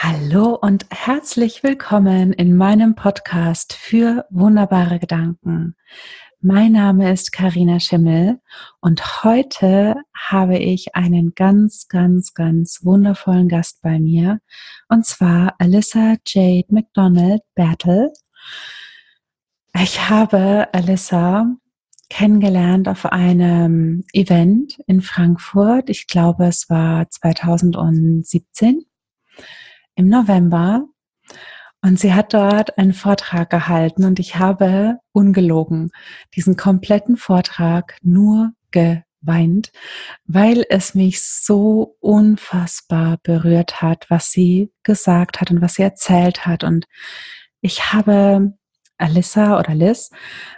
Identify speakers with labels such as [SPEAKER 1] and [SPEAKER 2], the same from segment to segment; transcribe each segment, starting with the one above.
[SPEAKER 1] Hallo und herzlich willkommen in meinem Podcast für wunderbare Gedanken. Mein Name ist Karina Schimmel und heute habe ich einen ganz wundervollen Gast bei mir, und zwar Alyssa Jade McDonald Bertel. Ich habe Alyssa kennengelernt auf einem Event in Frankfurt. Ich glaube, es war 2017 im November. Und sie hat dort einen Vortrag gehalten und ich habe ungelogen diesen kompletten Vortrag nur geweint, weil es mich so unfassbar berührt hat, was sie gesagt hat und was sie erzählt hat. Und ich habe Alyssa oder Liz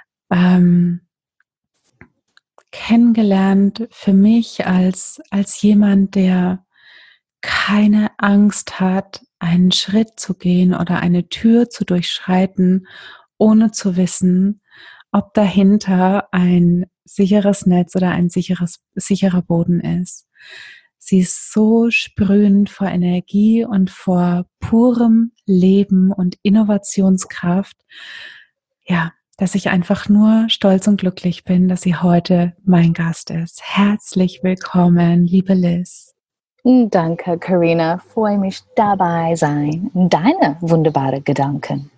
[SPEAKER 1] kennengelernt für mich als jemand, der keine Angst hat, einen Schritt zu gehen oder eine Tür zu durchschreiten, ohne zu wissen, ob dahinter ein sicheres Netz oder ein sicherer Boden ist. Sie ist so sprühend vor Energie und vor purem Leben und Innovationskraft, ja, dass ich einfach nur stolz und glücklich bin, dass sie heute mein Gast ist. Herzlich willkommen, liebe Liz.
[SPEAKER 2] Danke, Karina. Freue mich dabei sein. Deine wunderbare Gedanken.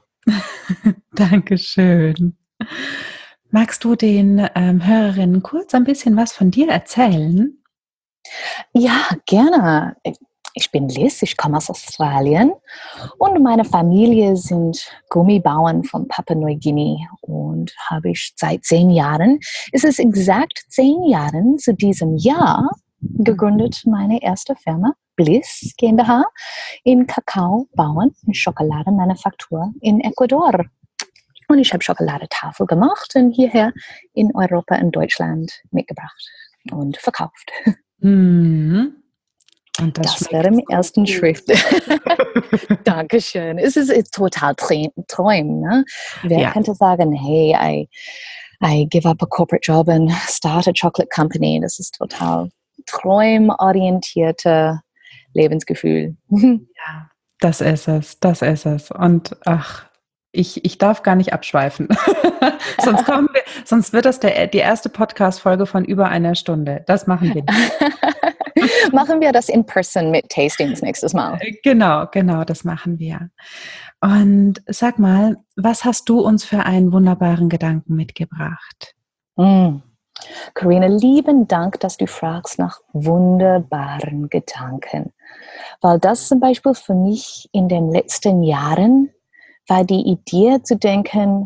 [SPEAKER 1] Dankeschön. Magst du den Hörerinnen kurz ein bisschen was von dir erzählen?
[SPEAKER 2] Ja, gerne. Ich bin Liz, ich komme aus Australien und meine Familie sind Gummibauern von Papua-Neuguinea und habe ich seit 10 Jahren, es ist exakt 10 Jahren zu diesem Jahr gegründet, meine erste Firma, Bliss GmbH, in Kakaobauern und Schokoladenmanufaktur in Ecuador. Und ich habe Schokoladetafel gemacht und hierher in Europa und Deutschland mitgebracht und verkauft.
[SPEAKER 1] Mhm. Und
[SPEAKER 2] das wäre im ersten Schritt. Dankeschön. Es ist total Träum. Ne? Wer könnte sagen, hey, I give up a corporate job and start a chocolate company. Das ist total träumorientierte Lebensgefühl.
[SPEAKER 1] Ja, das ist es. Und ich darf gar nicht abschweifen. sonst wird das die erste Podcast-Folge von über einer Stunde. Das machen wir nicht.
[SPEAKER 2] Machen wir das in person mit Tastings nächstes Mal.
[SPEAKER 1] Genau, das machen wir. Und sag mal, was hast du uns für einen wunderbaren Gedanken mitgebracht?
[SPEAKER 2] Karina, lieben Dank, dass du fragst nach wunderbaren Gedanken. Weil das zum Beispiel für mich in den letzten Jahren war die Idee zu denken,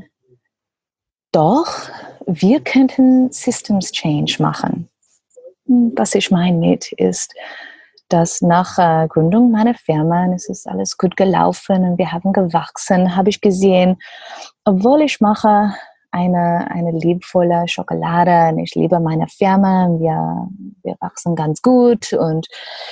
[SPEAKER 2] doch, wir könnten Systems Change machen. Was ich meine mit ist, dass nach Gründung meiner Firma, es ist alles gut gelaufen und wir haben gewachsen, habe ich gesehen, obwohl ich mache eine liebevolle Schokolade und ich liebe meine Firma, wir wachsen ganz gut und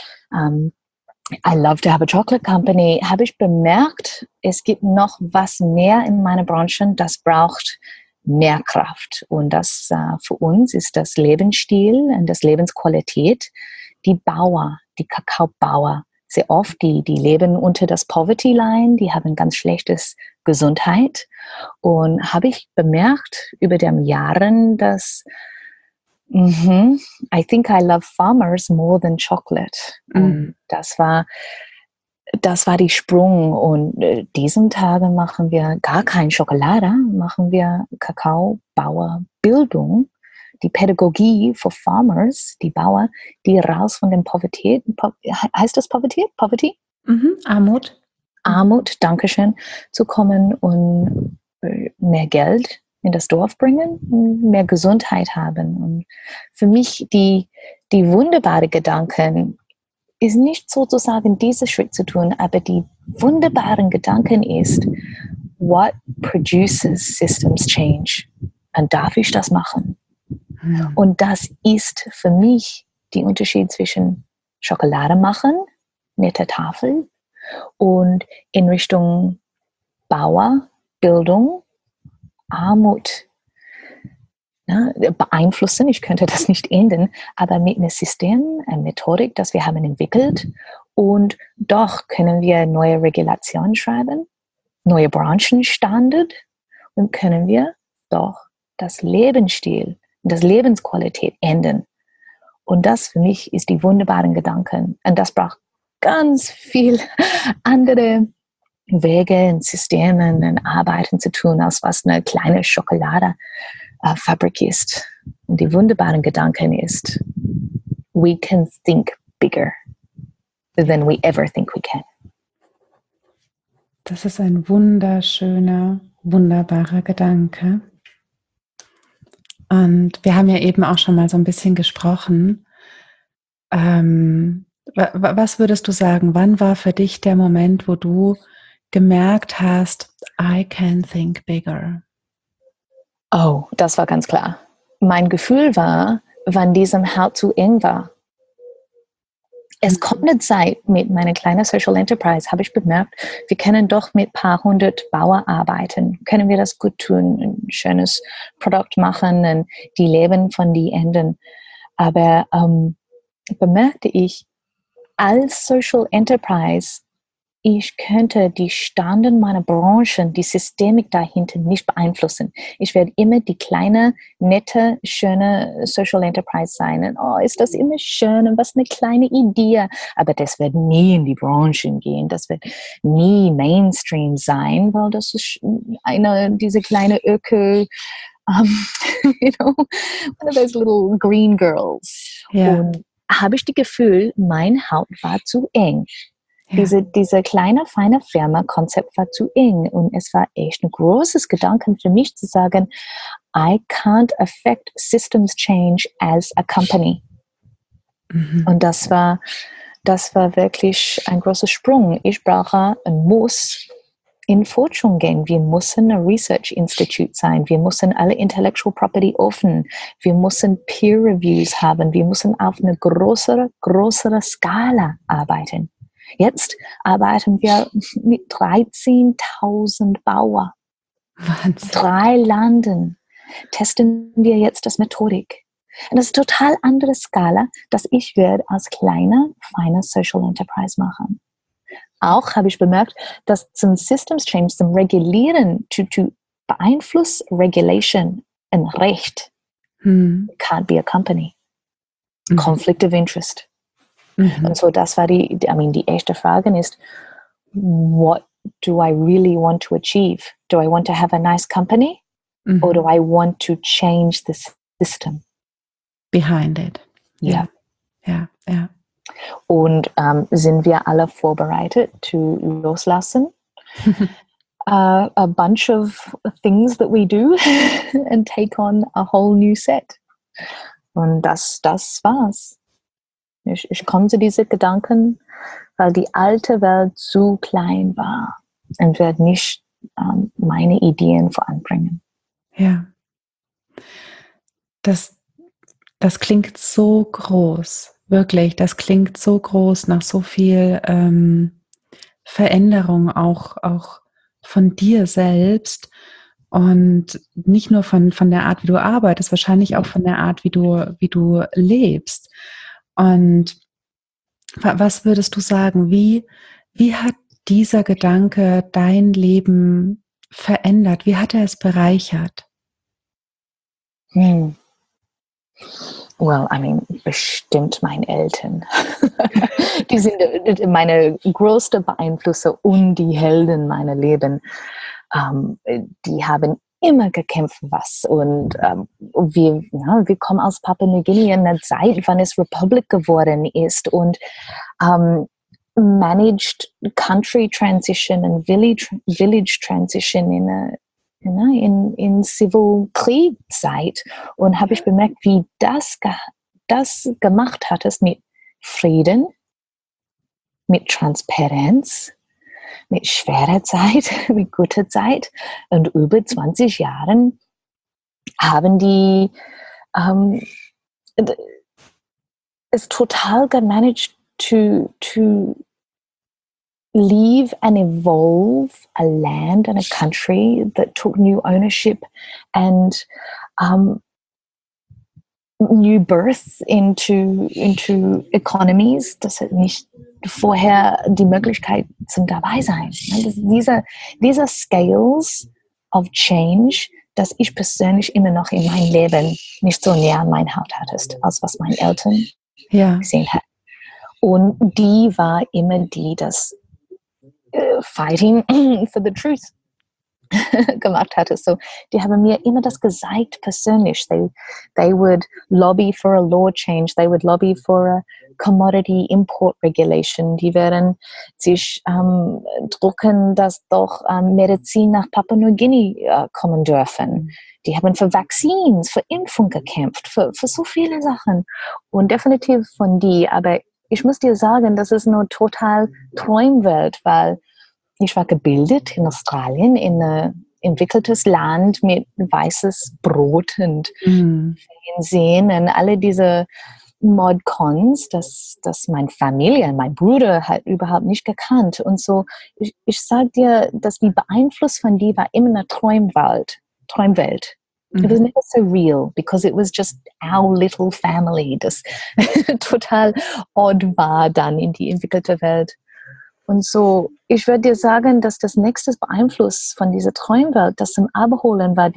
[SPEAKER 2] I love to have a chocolate company, habe ich bemerkt, es gibt noch was mehr in meiner Branche, das braucht mehr Kraft. Und das für uns ist das Lebensstil und das Lebensqualität. Die Bauer, die Kakaobauer, sehr oft, die leben unter das Poverty Line, die haben ganz schlechtes Gesundheit. Und habe ich bemerkt über den Jahren, dass I think I love farmers more than chocolate. Und das war die Sprung. Und diesen Tagen machen wir gar kein Schokolade, machen wir Kakaobauerbildung, die Pädagogie für Farmers, die Bauer, die raus von dem Poverty, heißt das Poverty?
[SPEAKER 1] Armut.
[SPEAKER 2] Armut, Dankeschön, zu kommen und mehr Geld in das Dorf bringen und mehr Gesundheit haben. Und für mich die wunderbare Gedanken ist nicht sozusagen diesen Schritt zu tun, aber die wunderbaren Gedanken ist, what produces systems change? Und darf ich das machen? Und das ist für mich der Unterschied zwischen Schokolade machen, nette Tafel, und in Richtung Bauer, Bildung, Armut beeinflussen. Ich könnte das nicht ändern, aber mit einem System, einer Methodik, das wir haben entwickelt Und doch können wir neue Regulationen schreiben, neue Branchenstandard und können wir doch das Lebensstil, das Lebensqualität ändern. Und das für mich ist die wunderbaren Gedanken. Und das braucht ganz viel andere Wege und Systeme und Arbeiten zu tun, als was eine kleine Schokoladefabrik ist. Und die wunderbaren Gedanken ist, we can think bigger than we ever think we can.
[SPEAKER 1] Das ist ein wunderschöner, wunderbarer Gedanke. Und wir haben ja eben auch schon mal so ein bisschen gesprochen. Was würdest du sagen, wann war für dich der Moment, wo du gemerkt hast, I can think bigger?
[SPEAKER 2] Oh, das war ganz klar. Mein Gefühl war, wann diesem Halt zu eng war. Es kommt eine Zeit mit meiner kleinen Social Enterprise, habe ich bemerkt, wir können doch mit ein paar hundert Bauern arbeiten. Können wir das gut tun, ein schönes Produkt machen und die leben von die Enden. Aber bemerkte ich, als Social Enterprise, ich könnte die Standard meiner Branche, die Systemik dahinter nicht beeinflussen. Ich werde immer die kleine, nette, schöne Social Enterprise sein. Und, oh, ist das immer schön und was eine kleine Idee. Aber das wird nie in die Branchen gehen. Das wird nie Mainstream sein, weil das ist diese kleine Öko, you know, one of those little green girls.
[SPEAKER 1] Ja.
[SPEAKER 2] Und habe ich das Gefühl, mein Haut war zu eng.
[SPEAKER 1] Ja.
[SPEAKER 2] Diese kleine, feine Firma-Konzept war zu eng und es war echt ein großes Gedanke für mich zu sagen, I can't affect systems change as a company. Und das war wirklich ein großer Sprung. Ich brauche und muss in Forschung gehen. Wir müssen ein Research Institute sein. Wir müssen alle Intellectual Property offen. Wir müssen Peer Reviews haben. Wir müssen auf eine größere Skala arbeiten. Jetzt arbeiten wir mit 13.000 Bauern.
[SPEAKER 1] Wahnsinn.
[SPEAKER 2] 3 Landen testen wir jetzt das Methodik. Und das ist eine total andere Skala, dass ich werde als kleine, feine Social Enterprise machen. Auch habe ich bemerkt, dass zum Systems Change, zum Regulieren, to beeinflussen Regulation und Recht, can't be a company. Conflict of Interest. Und so das war die erste Frage ist, what do I really want to achieve? Do I want to have a nice company? Or do I want to change the system?
[SPEAKER 1] Behind it.
[SPEAKER 2] Ja. Und sind wir alle vorbereitet zu loslassen? A bunch of things that we do and take on a whole new set. Und das war's. Ich komme zu diesen Gedanken, weil die alte Welt zu klein war und werde nicht meine Ideen voranbringen.
[SPEAKER 1] Ja. Das klingt so groß, wirklich. Das klingt so groß nach so viel Veränderung auch von dir selbst und nicht nur von der Art, wie du arbeitest, wahrscheinlich auch von der Art, wie du lebst. Und was würdest du sagen, wie hat dieser Gedanke dein Leben verändert? Wie hat er es bereichert?
[SPEAKER 2] Well, bestimmt meine Eltern. Die sind meine größte Beeinflusser und die Helden meiner Leben. Die haben immer gekämpft, und wir kommen aus Papua-Neuguinea in einer Zeit, wann es Republik geworden ist und managed country transition and village transition in Civil Kriegszeit und habe ich bemerkt, wie das gemacht hat, es mit Frieden, mit Transparenz, mit schwerer Zeit, mit guter Zeit und über 20 Jahren haben die es total gemanagt to leave and evolve a land and a country that took new ownership and new birth into economies. Das hat nicht vorher die Möglichkeit zum dabei sein. Diese Scales of Change, dass ich persönlich immer noch in meinem Leben nicht so näher an mein Haut hattest, als was meine Eltern gesehen hat. Und die war immer die, das fighting for the truth gemacht hatte. So, die haben mir immer das gesagt persönlich. They would lobby for a law change. They would lobby for a commodity import regulation. Die werden sich drucken, dass doch Medizin nach Papua-Neuguinea kommen dürfen. Die haben für Vaccines, für Impfung gekämpft, für so viele Sachen. Und definitiv von die. Aber ich muss dir sagen, das ist nur total Träumwelt, weil ich war gebildet in Australien, in ein entwickeltes Land mit weißes Brot und Fernsehen und alle diese Mod-Cons, das meine Familie, mein Bruder hat überhaupt nicht gekannt. Und so, ich sage dir, dass die Beeinflussung von die war immer eine Träumwelt. It was never so real, because it was just our little family, das total odd war dann in die entwickelte Welt. Und so, ich würde dir sagen, dass das nächste Beeinfluss von dieser Träumwelt, das zum Abholen war,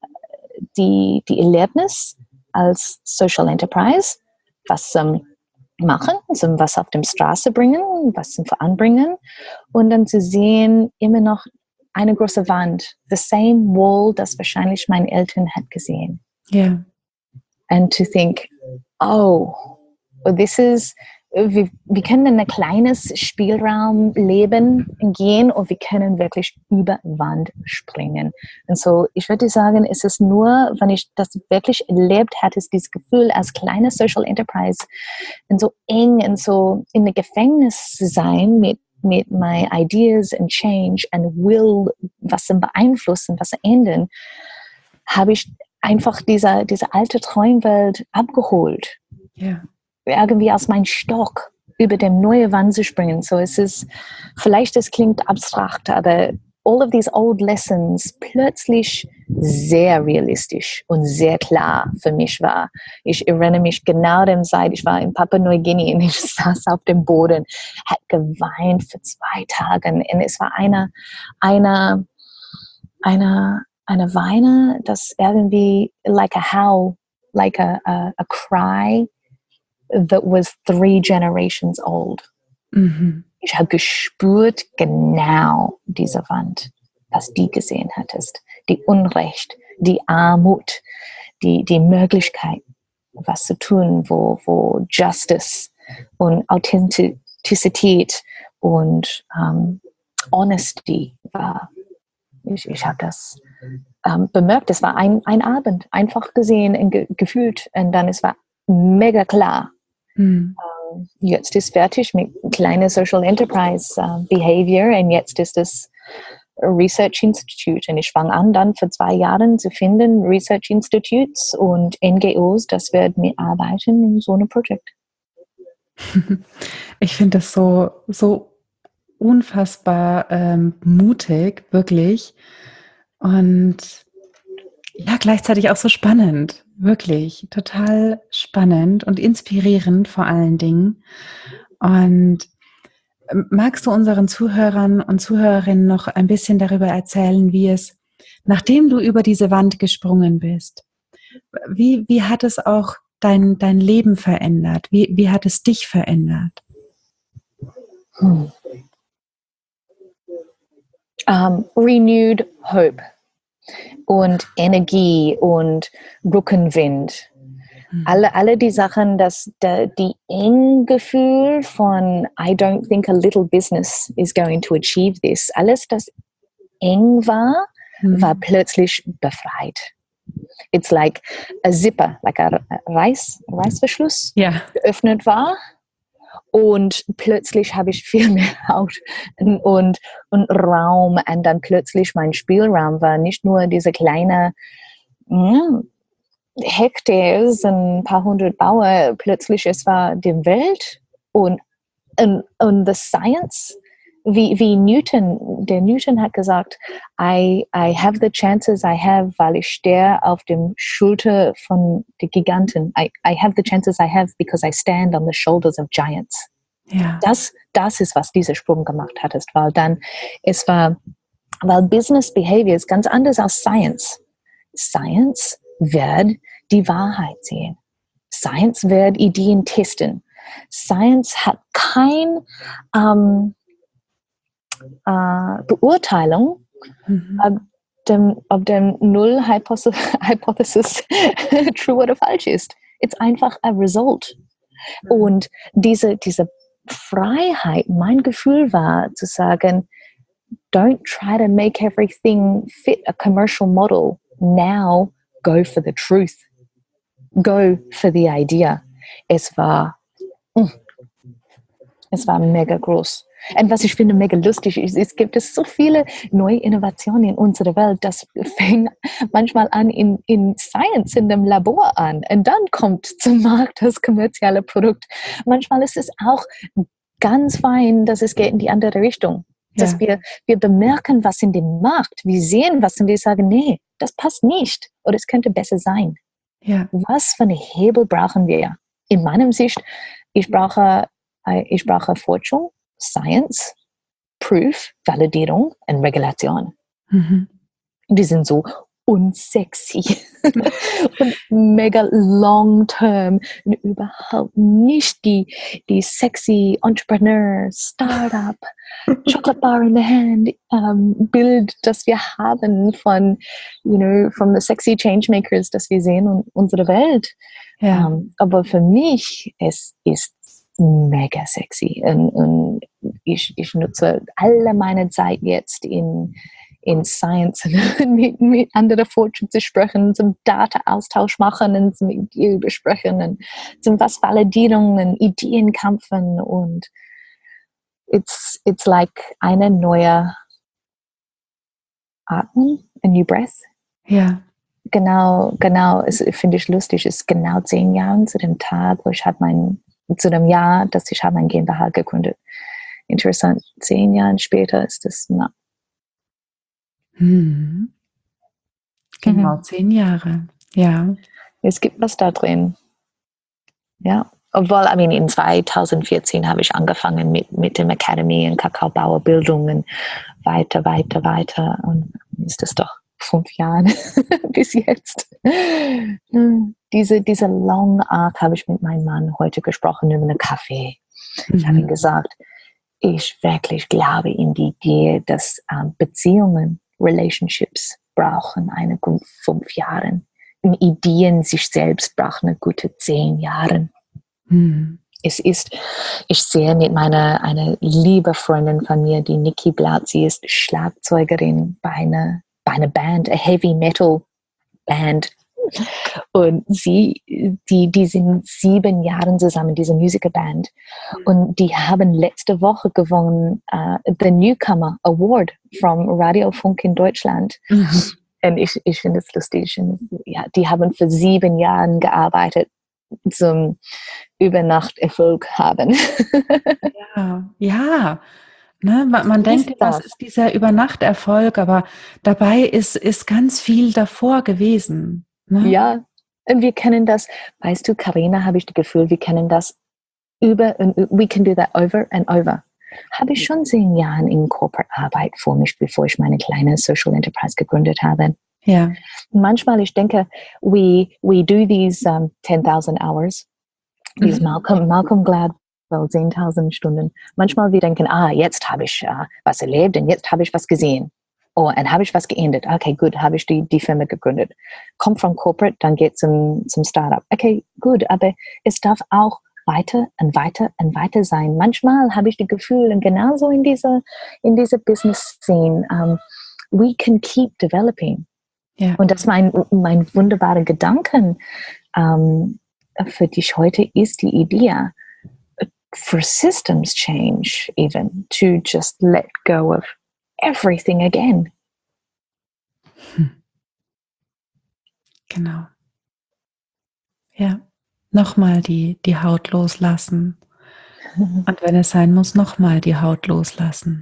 [SPEAKER 2] die Erlebnis als Social Enterprise, was zum Machen, zum was auf der Straße bringen, was zum Voranbringen und dann zu sehen, immer noch eine große Wand, the same wall, das wahrscheinlich meine Eltern hat gesehen.
[SPEAKER 1] Yeah.
[SPEAKER 2] And to think, oh, this is, wir können in ein kleines Spielraum leben, gehen und wir können wirklich über Wand springen. Und so, ich würde sagen, es ist nur, wenn ich das wirklich erlebt hatte, ist dieses Gefühl als kleine Social Enterprise und so eng und so in einem Gefängnis zu sein mit my ideas and change and will, was zu beeinflussen, was zu ändern, habe ich einfach diese alte Träumwelt abgeholt.
[SPEAKER 1] Ja.
[SPEAKER 2] Irgendwie aus meinem Stock über dem neue Wand zu springen. So es ist, vielleicht es klingt abstrakt, aber all of these old lessons plötzlich sehr realistisch und sehr klar für mich war. Ich erinnere mich genau dem Zeit, ich war in Papua-Neuguinea und ich saß auf dem Boden, hat geweint für 2 Tage und es war eine Weine, das irgendwie like a howl, like a cry that was 3 generations old. Ich habe gespürt genau diese Wand, was die gesehen hattest. Die Unrecht, die Armut, die Möglichkeit, was zu tun, wo Justice und Authentizität und Honesty war. Ich habe das bemerkt. Es war ein Abend, einfach gesehen und gefühlt. Und dann es war mega klar. Jetzt ist fertig mit kleiner Social Enterprise Behavior und jetzt ist das Research Institute. Und ich fange an, dann für 2 Jahre zu finden, Research Institutes und NGOs, das werden mitarbeiten in so einem Projekt.
[SPEAKER 1] Ich finde das so unfassbar mutig, wirklich. Und ja, gleichzeitig auch so spannend. Wirklich, total spannend und inspirierend vor allen Dingen. Und magst du unseren Zuhörern und Zuhörerinnen noch ein bisschen darüber erzählen, wie es, nachdem du über diese Wand gesprungen bist, wie hat es auch dein Leben verändert? Wie hat es dich verändert?
[SPEAKER 2] Renewed hope und Energie und Rückenwind. Alle die Sachen, die Eng-Gefühl von I don't think a little business is going to achieve this. Alles, das eng war plötzlich befreit. It's like a zipper, like a Reißverschluss, geöffnet war. Und plötzlich habe ich viel mehr Haut und Raum. Und dann plötzlich mein Spielraum war nicht nur diese kleine Hektare, ein paar 100 Bauern. Plötzlich es war die Welt und the science wie Newton, der Newton hat gesagt, I have the chances I have, weil ich stehe auf dem Schulter von den Giganten. I have the chances I have because I stand on the shoulders of giants.
[SPEAKER 1] Ja.
[SPEAKER 2] Das ist, was dieser Sprung gemacht hat, weil weil Business Behavior ist ganz anders als Science. Science wird die Wahrheit sehen. Science wird Ideen testen. Science hat kein Beurteilung, ob dem Null-Hypothesis true oder falsch ist. It's einfach a result. Und diese Freiheit, mein Gefühl war zu sagen, don't try to make everything fit a commercial model. Now go for the truth. Go for the idea. Es war mega groß. Und was ich finde mega lustig ist, es gibt so viele neue Innovationen in unserer Welt, das fängt manchmal an in Science, in dem Labor an und dann kommt zum Markt das kommerzielle Produkt. Manchmal ist es auch ganz fein, dass es geht in die andere Richtung. Dass wir bemerken, was in dem Markt, wir sehen was und wir sagen, nee, das passt nicht oder es könnte besser sein.
[SPEAKER 1] Ja.
[SPEAKER 2] Was für eine Hebel brauchen wir? In meinem Sicht, ich brauche Forschung, Science, Proof, Validierung und Regulation. Die sind so unsexy und mega long-term und überhaupt nicht die sexy Entrepreneur, Startup, Chocolate Bar in the Hand Bild, das wir haben von the sexy Changemakers, das wir sehen in unserer Welt.
[SPEAKER 1] Ja.
[SPEAKER 2] Aber für mich, es ist mega sexy und ich nutze alle meine Zeit jetzt in Science mit anderen Forschern zu sprechen, zum Data-Austausch machen und mit dir besprechen und zum was Validierungen, Ideenkämpfen und it's like eine neue Atmen, a new breath.
[SPEAKER 1] Ja.
[SPEAKER 2] Genau, es finde ich lustig, es ist genau 10 Jahre zu dem Tag, wo zu dem Jahr, dass ich mein GmbH gegründet. Interessant, 10 Jahre später ist das
[SPEAKER 1] Genau, 10 Jahre. Ja.
[SPEAKER 2] Es gibt was da drin. Ja. Obwohl, in 2014 habe ich angefangen mit dem Academy und Kakaobauerbildung und weiter. Und ist das doch 5 Jahre bis jetzt. Diese long arc habe ich mit meinem Mann heute gesprochen über einen Kaffee. Ich habe ihm gesagt, ich wirklich glaube in die Idee, dass Beziehungen, Relationships brauchen eine gute 5 Jahre. Und Ideen sich selbst brauchen eine gute 10 Jahre. Ich sehe mit einer liebe Freundin von mir, die Niki Blaut, sie ist Schlagzeugerin bei einer Band, a Heavy Metal Band. Und die sind 7 Jahre zusammen, diese Musikerband. Und die haben letzte Woche gewonnen, the Newcomer Award vom Radio Funk in Deutschland. Und ich finde es lustig. Ja, die haben für 7 Jahre gearbeitet, zum Übernachterfolg haben.
[SPEAKER 1] Ja. Ne, man denkt, was ist dieser Übernachterfolg, aber dabei ist ganz viel davor gewesen. Ne?
[SPEAKER 2] Ja, und wir kennen das, weißt du, Carina, habe ich das Gefühl, wir kennen das we can do that over and over. Habe ich schon 10 Jahre in Corporate Arbeit vor mich, bevor ich meine kleine Social Enterprise gegründet habe.
[SPEAKER 1] Ja.
[SPEAKER 2] Manchmal, ich denke, we do these 10,000 hours, these Malcolm Gladwell 10.000 Stunden. Manchmal wir denken, jetzt habe ich was erlebt und jetzt habe ich was gesehen. Oh, und habe ich was geändert. Okay, gut, habe ich die Firma gegründet. Kommt vom Corporate, dann geht zum Startup. Okay, gut, aber es darf auch weiter und weiter und weiter sein. Manchmal habe ich das Gefühl, und genauso in dieser Business-Scene, we can keep developing.
[SPEAKER 1] Ja.
[SPEAKER 2] Und das ist mein wunderbarer Gedanken für dich heute ist die Idee, for systems change even, to just let go of everything again.
[SPEAKER 1] Genau. Ja. Nochmal die Haut loslassen. Und wenn es sein muss, nochmal die Haut loslassen.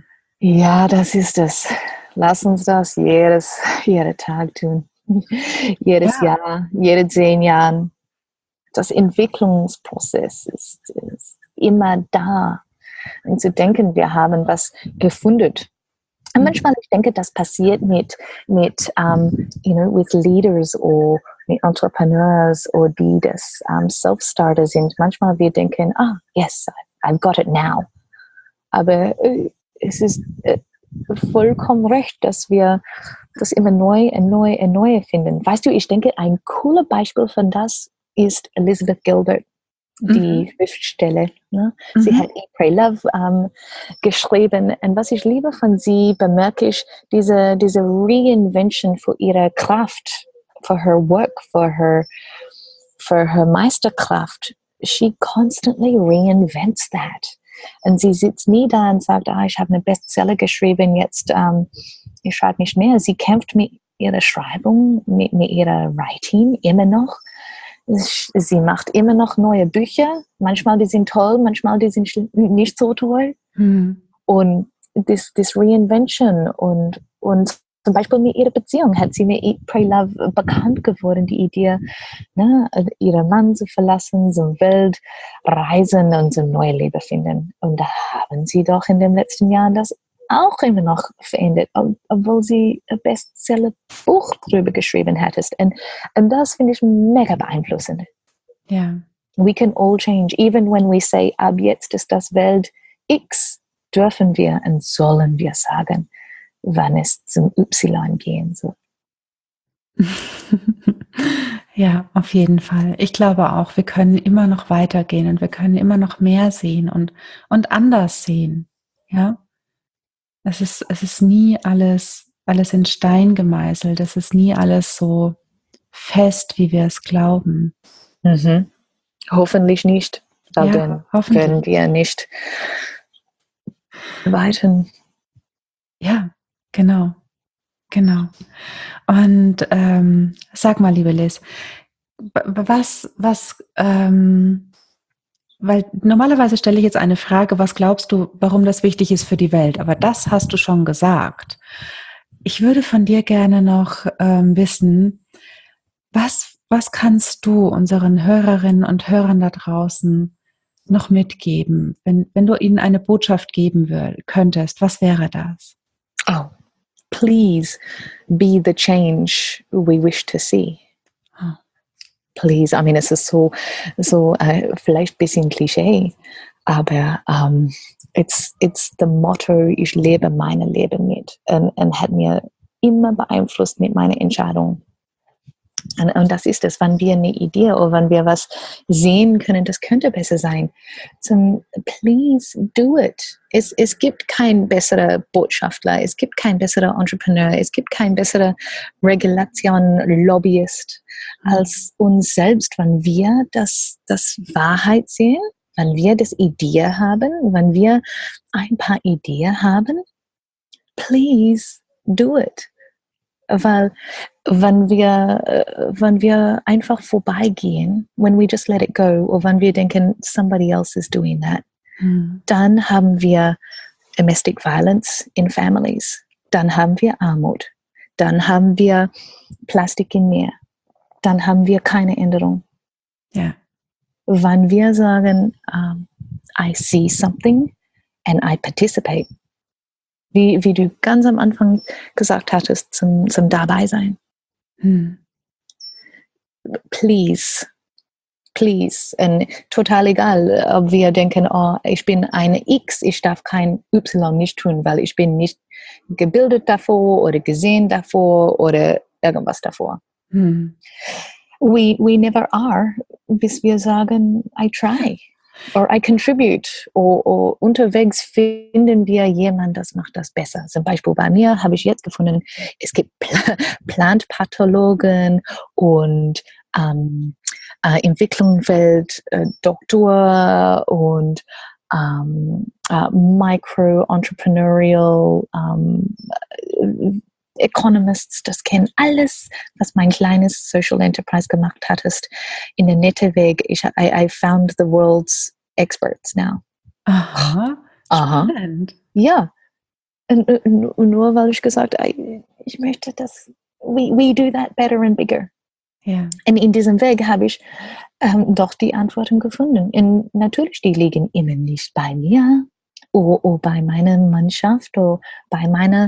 [SPEAKER 2] Ja, das ist es. Lass uns das jeden Tag tun. Jedes
[SPEAKER 1] Ja.
[SPEAKER 2] Jahr, jede 10 Jahre. Das Entwicklungsprozess ist immer da. Und zu denken, wir haben was gefunden. Und manchmal, ich denke, das passiert mit with leaders oder mit Entrepreneurs oder die das Self-Starter sind. Manchmal wir denken, yes, I've got it now. Aber es ist vollkommen recht, dass wir das immer neu finden. Weißt du, ich denke, ein cooles Beispiel von das ist Elizabeth Gilbert, die Schriftsteller. Ne? Sie hat Eat, Pray, Love geschrieben. Und was ich liebe von sie, bemerke ich diese Reinvention für ihre Kraft, für her work, für her Meisterkraft. She constantly reinvents that. Und sie sitzt nie da und sagt, ich habe eine Bestseller geschrieben, jetzt ich schreibe nicht mehr. Sie kämpft mit ihrer Schreibung, mit ihrer Writing immer noch. Sie macht immer noch neue Bücher. Manchmal die sind toll, manchmal die sind nicht so toll. Und this Reinvention und zum Beispiel mit ihrer Beziehung hat sie mit Eat, Pray, Love bekannt geworden, die Idee, ne, ihren Mann zu verlassen, zur Welt reisen und zum neue Leben finden. Und da haben sie doch in den letzten Jahren das auch immer noch verändert, obwohl sie ein Bestseller-Buch drüber geschrieben hattest. Und das finde ich mega beeinflussend.
[SPEAKER 1] Ja.
[SPEAKER 2] We can all change, even when we say, ab jetzt ist das Welt X, dürfen wir und sollen wir sagen, wann es zum Y gehen soll.
[SPEAKER 1] Ja, auf jeden Fall. Ich glaube auch, wir können immer noch weitergehen und wir können immer noch mehr sehen und anders sehen. Ja, es ist nie alles in Stein gemeißelt. Es ist nie alles so fest, wie wir es glauben.
[SPEAKER 2] Hoffentlich nicht, weil
[SPEAKER 1] Ja,
[SPEAKER 2] dann
[SPEAKER 1] hoffentlich
[SPEAKER 2] werden wir nicht weiter.
[SPEAKER 1] Ja, genau. Und sag mal, liebe Liz, weil normalerweise stelle ich jetzt eine Frage, was glaubst du, warum das wichtig ist für die Welt? Aber das hast du schon gesagt. Ich würde von dir gerne noch wissen, was kannst du unseren Hörerinnen und Hörern da draußen noch mitgeben, wenn du ihnen eine Botschaft geben könntest? Was wäre das?
[SPEAKER 2] Oh, please be the change we wish to see.
[SPEAKER 1] Oh.
[SPEAKER 2] Please, I mean, es ist so vielleicht ein bisschen Klischee, aber it's the motto, ich lebe mein Leben mit und hat mir immer beeinflusst mit meiner Entscheidung. Und das ist es, wenn wir eine Idee oder wenn wir was sehen können, das könnte besser sein. Please do it. Es gibt keinen besseren Botschafter, es gibt keinen besseren Entrepreneur, es gibt keinen besseren Regulation-Lobbyist als uns selbst, wenn wir das Wahrheit sehen, wenn wir das Idee haben, wenn wir ein paar Ideen haben. Please do it. Weil wenn wir einfach vorbeigehen, when we just let it go, oder wenn wir denken, somebody else is doing that, dann haben wir domestic violence in families, dann haben wir Armut, dann haben wir Plastik im Meer, dann haben wir keine Änderung.
[SPEAKER 1] Ja.
[SPEAKER 2] Wenn wir sagen, I see something and I participate, wie du ganz am Anfang gesagt hattest, zum Dabeisein. Please. Und total egal, ob wir denken, ich bin eine X, ich darf kein Y nicht tun, weil ich bin nicht gebildet davor oder gesehen davor oder irgendwas davor. We never are, bis wir sagen, I try. Or I contribute. Oder unterwegs finden wir jemanden, das macht das besser. Zum Beispiel bei mir habe ich jetzt gefunden, es gibt Plantpathologen und Entwicklungsfeld Doktor und Micro-Entrepreneurial Economists, das kennen alles, was mein kleines Social Enterprise gemacht hat, ist in der Netteweg. I found the world's experts now.
[SPEAKER 1] Aha, spannend.
[SPEAKER 2] Ja, Und nur weil ich gesagt habe, ich möchte das, we do that better and bigger.
[SPEAKER 1] Ja.
[SPEAKER 2] Und in diesem Weg habe ich doch die Antworten gefunden. Und natürlich, die liegen immer nicht bei mir oder bei meiner Mannschaft oder bei meiner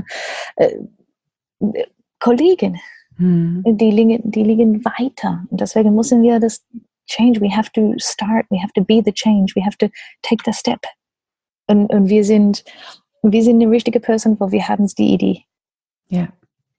[SPEAKER 2] Kollegen. Die liegen weiter. Und deswegen müssen wir das change. We have to start. We have to be the change. We have to take the step. Und wir sind die richtige Person, weil wir haben die Idee.
[SPEAKER 1] Ja.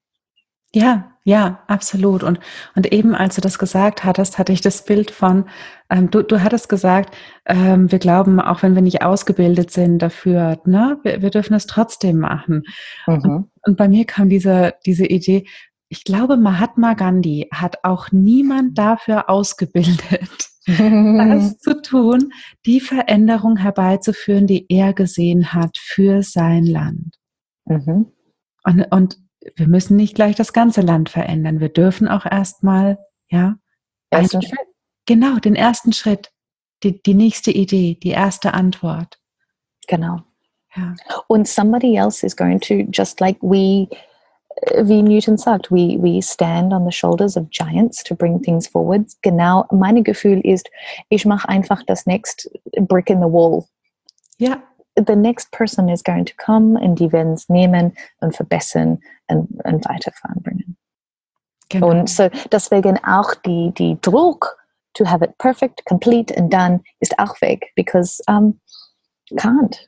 [SPEAKER 1] Ja, absolut. Und eben, als du das gesagt hattest, hatte ich das Bild von, du hattest gesagt, wir glauben, auch wenn wir nicht ausgebildet sind dafür, ne, wir dürfen es trotzdem machen.
[SPEAKER 2] Mhm.
[SPEAKER 1] Und bei mir kam diese Idee, ich glaube, Mahatma Gandhi hat auch niemand dafür ausgebildet, das zu tun, die Veränderung herbeizuführen, die er gesehen hat für sein Land.
[SPEAKER 2] Mhm.
[SPEAKER 1] Und wir müssen nicht gleich das ganze Land verändern. Wir dürfen auch erstmal,
[SPEAKER 2] Ersten Schritt.
[SPEAKER 1] Genau, den ersten Schritt, die nächste Idee, die erste Antwort.
[SPEAKER 2] Genau.
[SPEAKER 1] Ja.
[SPEAKER 2] Und somebody else is going to, just like wie Newton sagt, we stand on the shoulders of giants to bring things forward. Genau, mein Gefühl ist, ich mache einfach das next brick in the wall.
[SPEAKER 1] Ja.
[SPEAKER 2] The next person is going to come und die werden es nehmen und verbessern und weiterfahren bringen.
[SPEAKER 1] Genau.
[SPEAKER 2] Und so deswegen auch die Druck to have it perfect, complete and done ist auch weg, because can't.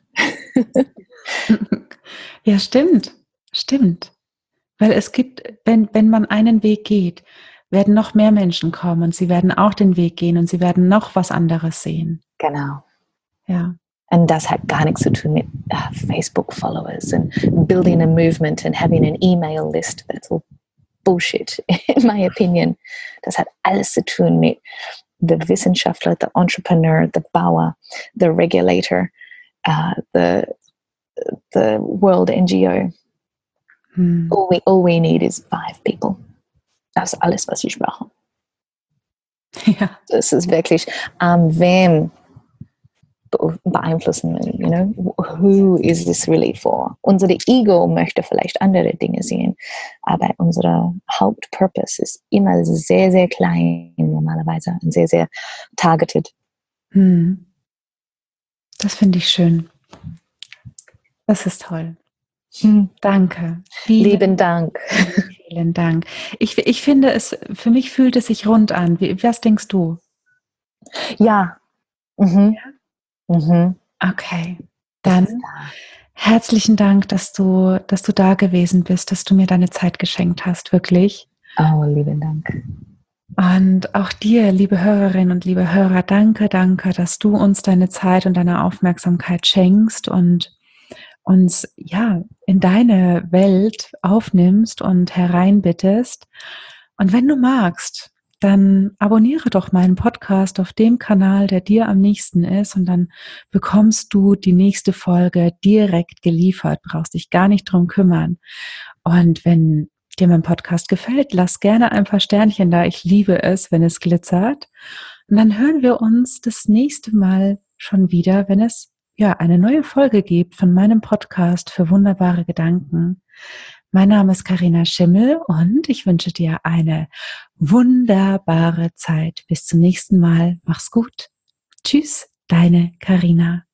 [SPEAKER 1] Ja, stimmt. Weil es gibt, wenn man einen Weg geht, werden noch mehr Menschen kommen und sie werden auch den Weg gehen und sie werden noch was anderes sehen.
[SPEAKER 2] Genau.
[SPEAKER 1] Ja.
[SPEAKER 2] Und das hat gar nichts zu tun mit Facebook-Followers and building a movement and having an email list. That's all bullshit, in my opinion. Das hat alles zu tun mit the Wissenschaftler, the Entrepreneur, the Bauer, the Regulator, the World NGO. All we need is 5 people. Das ist alles, was ich brauche.
[SPEAKER 1] Ja.
[SPEAKER 2] Das ist wirklich, wem beeinflussen, who is this really for? Unser Ego möchte vielleicht andere Dinge sehen, aber unser Hauptpurpose ist immer sehr, sehr klein normalerweise und sehr, sehr targeted.
[SPEAKER 1] Das finde ich schön. Das ist toll. Danke.
[SPEAKER 2] Lieben Dank.
[SPEAKER 1] Vielen Dank. Ich finde es, für mich fühlt es sich rund an. Was denkst du?
[SPEAKER 2] Ja. Mhm. Ja? Mhm.
[SPEAKER 1] Okay. Dann herzlichen Dank, dass du da gewesen bist, dass du mir deine Zeit geschenkt hast, wirklich.
[SPEAKER 2] Oh, lieben Dank.
[SPEAKER 1] Und auch dir, liebe Hörerinnen und liebe Hörer, danke, dass du uns deine Zeit und deine Aufmerksamkeit schenkst und uns in deine Welt aufnimmst und hereinbittest. Und wenn du magst, dann abonniere doch meinen Podcast auf dem Kanal, der dir am nächsten ist, und dann bekommst du die nächste Folge direkt geliefert, brauchst dich gar nicht drum kümmern. Und wenn dir mein Podcast gefällt, lass gerne ein paar Sternchen da. Ich liebe es, wenn es glitzert. Und dann hören wir uns das nächste Mal schon wieder, wenn es eine neue Folge gibt von meinem Podcast für wunderbare Gedanken. Mein Name ist Carina Schimmel und ich wünsche dir eine wunderbare Zeit. Bis zum nächsten Mal. Mach's gut. Tschüss, deine Carina.